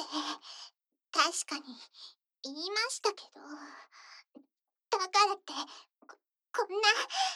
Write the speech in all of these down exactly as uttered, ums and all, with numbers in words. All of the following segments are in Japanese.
確かに言いましたけど、だからって、こ、こんな、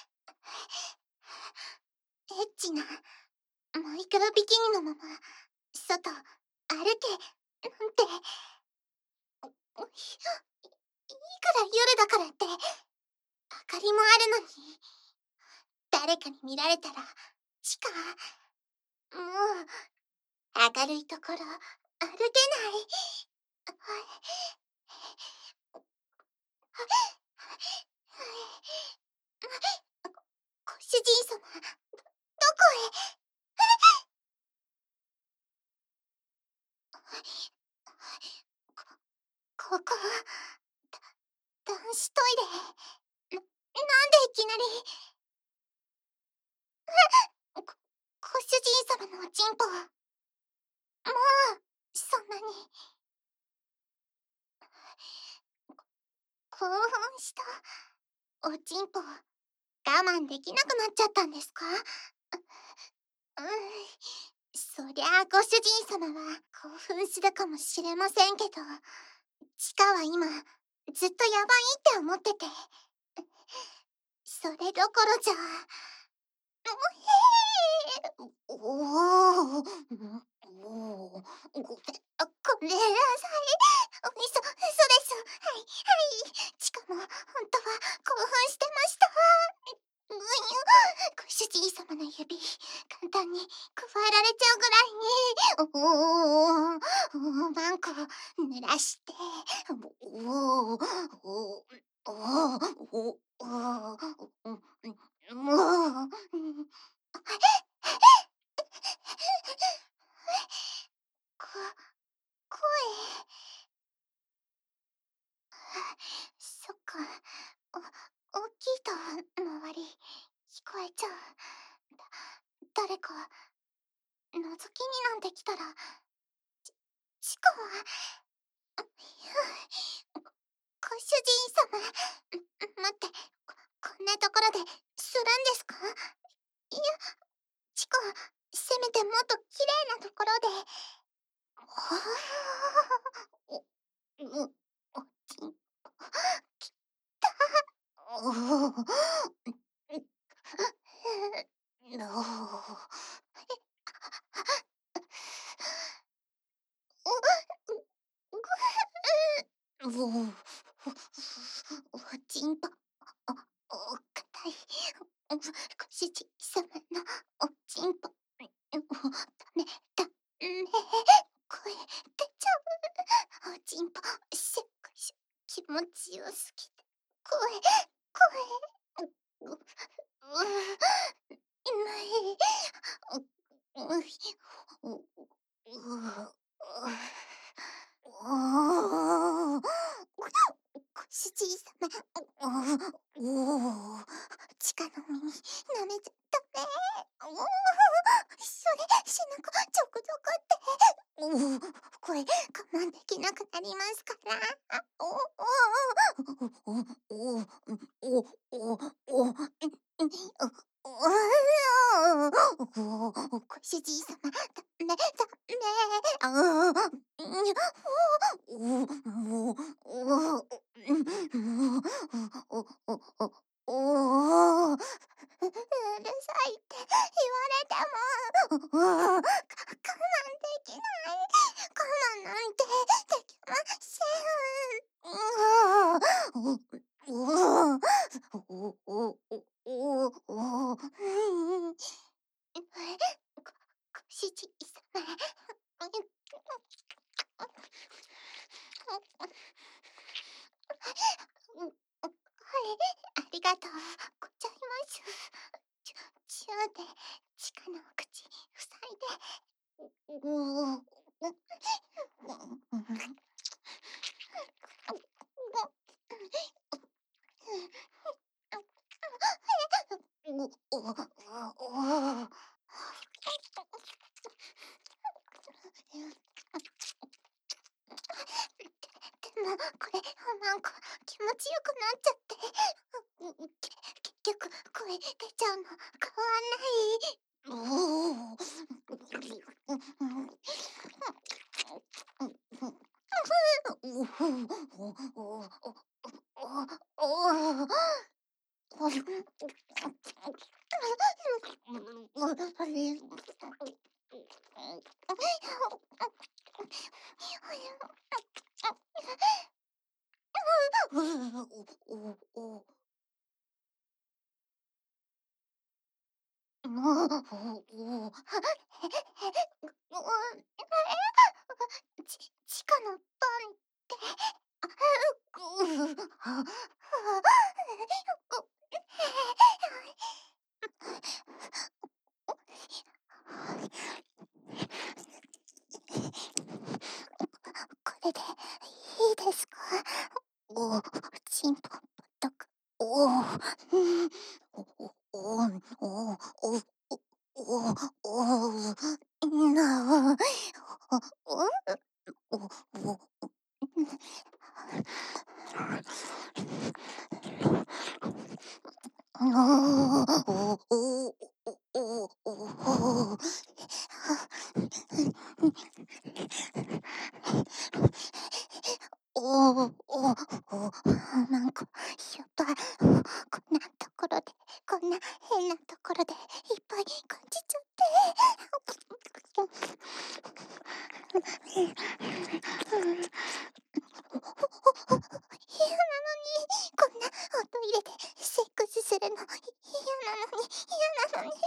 エッチな、マイクロビキニのまま、外、歩け、なんて、いいくら夜だからって、明かりもあるのに、誰かに見られたら、地下、もう、明るいところ、歩けない。ご主人様、ど、どこへ。こ、ここ、だ、男子トイレ。な、なんでいきなり。ご、ご主人様のおちんぽ。もう、そんなに。興奮した。おちんぽ、我慢できなくなっちゃったんですか？う、うん、そりゃあご主人様は興奮するかもしれませんけど、チカは今、ずっとやばいって思ってて。それどころじゃ。おおおお、ご、ごめんなさい。そ、そうです。はい、はい。チカも、本当は興奮してました。うう、ご主人様の指、簡単に加えられちゃうぐらいに、おお、お、マンコ濡らして、おお、おお、おお、おお、もう、こ、声。そっか、お、大きいと周り聞こえちゃう。だ、誰か覗きになんて来たら、ち、チコは、ご主人様、待って、こ、こんなところでするんですか？いや、チコ、せめてもっと綺麗なところで。お、お、う、おちんぽ、きた。おお、のお、ぐ、おお、おちんぽ、お、お硬い。ご主人様のおちんぽ、ダメだね。声出ちゃう。おちんぽ、しゅくしゅ、気持ちよすぎて。声、声、う、う、うまい。う、う、う、う、おお、ご主人様、おお、チカの耳、舐めちゃったね。おお、それ、背中、ちょくちょくって。おお、声、我慢できなくなりますから。おお、おお、おお、おお、おお、ご主人様、ダメ、ダメ。ああ、おお、もう、おお、もう、おお、おお、うるさいって言われても、我慢できない。我慢なんてできません。おお、おお、おお、おお、ご、ご主人様。はい、ありがとうございます。チュ、チューで、チカのお口塞いで。おお。おお、おお。でも、これ、なんか気持ちよくなっちゃって。け、結局、声出ちゃうの変わんない。おお。 もう、おお、ち地下のパンって、うはこれでいいですか？おお、チンポとく、おお、うん、おおおおおおおおおなおおおおあおおおおおおおおおなんかやっぱこんなところでこんな変なところでいっぱい感じちゃって嫌なのにこんなおトイレでセックスするの嫌なのに嫌なのに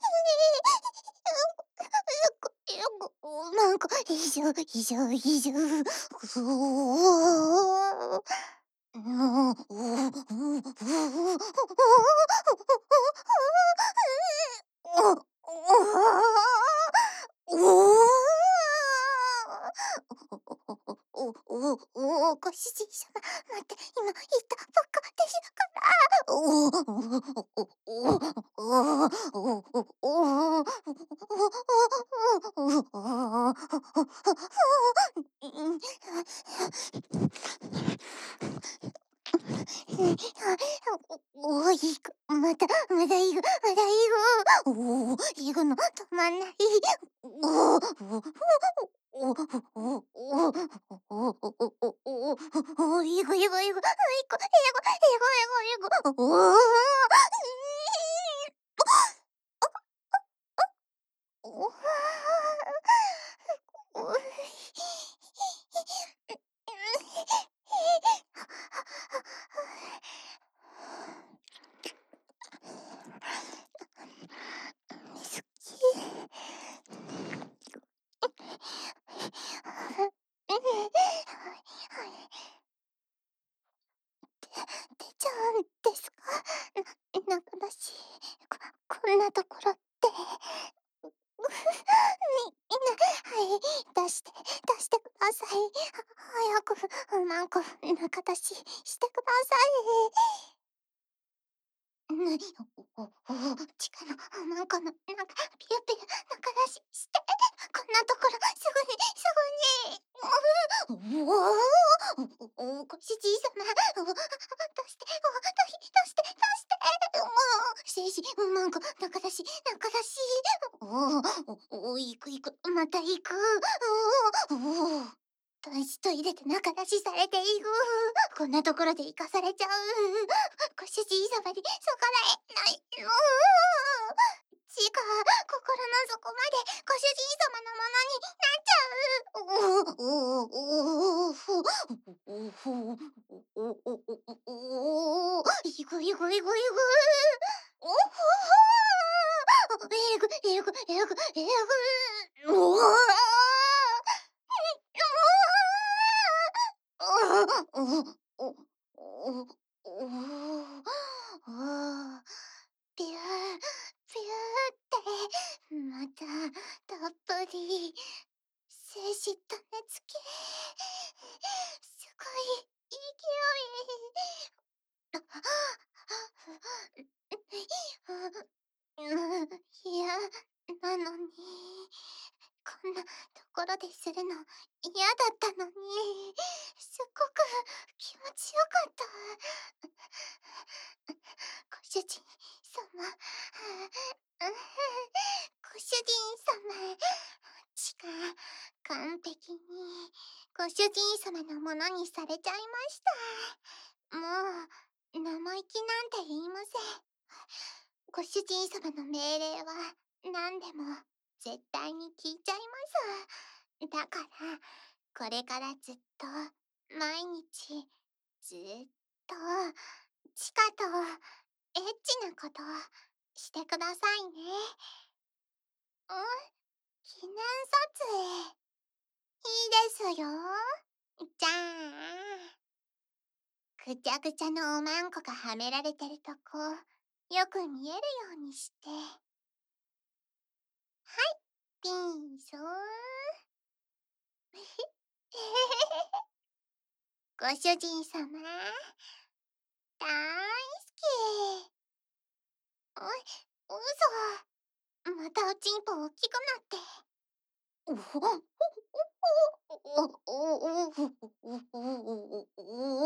なんか異常異常異常うおおおおご主人様待って今言ったばっかですからおおおおおおおいくまたまだいくまだいくおおいくの止まんないおおおおおおおおいくいくいくいくいくいくいくいくおおおお好き。出ちゃうんですか？な仲だし、ここんなところって。みみんな、はい、出して出してください。は早く、なんか仲出ししてください。うん、おおお地下のなんかのなんかピュピュ仲出しして、こんなところすぐにすぐに。おお、おご主人様、お出して、お出し出して出して、もう精子なんか仲出し仲出し。おお、お行く行くまた行く。おお、男子トイレで仲出しされていく。こんなところで行かされちゃう。ご主人様に逆らえないの。ちか、心の底までご主人様のものになっちゃう。おおおおふおふおおおおおいくいくいくいく。おほほえぐえぐえぐえぐ。おお。おおおおおピューピューってまたたっぷり精子種付けすごい勢い。うん、いやなのにこんなところでするの嫌だったのに、すっごく気持ちよかった。ご主人様、ご主人様、ちか、完璧にご主人様のものにされちゃいました。もう、生意気なんて言いません。ご主人様の命令は何でも絶対に聞いちゃいます。だから、これからずっと、毎日、ずっと、チカと、エッチなことしてくださいね。うん、記念撮影。いいですよ。じゃあ、ぐちゃぐちゃのおまんこがはめられてるとこ、よく見えるようにして。はい、ピンソー。ご主人様、だいすき。おい、嘘。またおちんぽ大きくなって。おおおおおおおおおおおお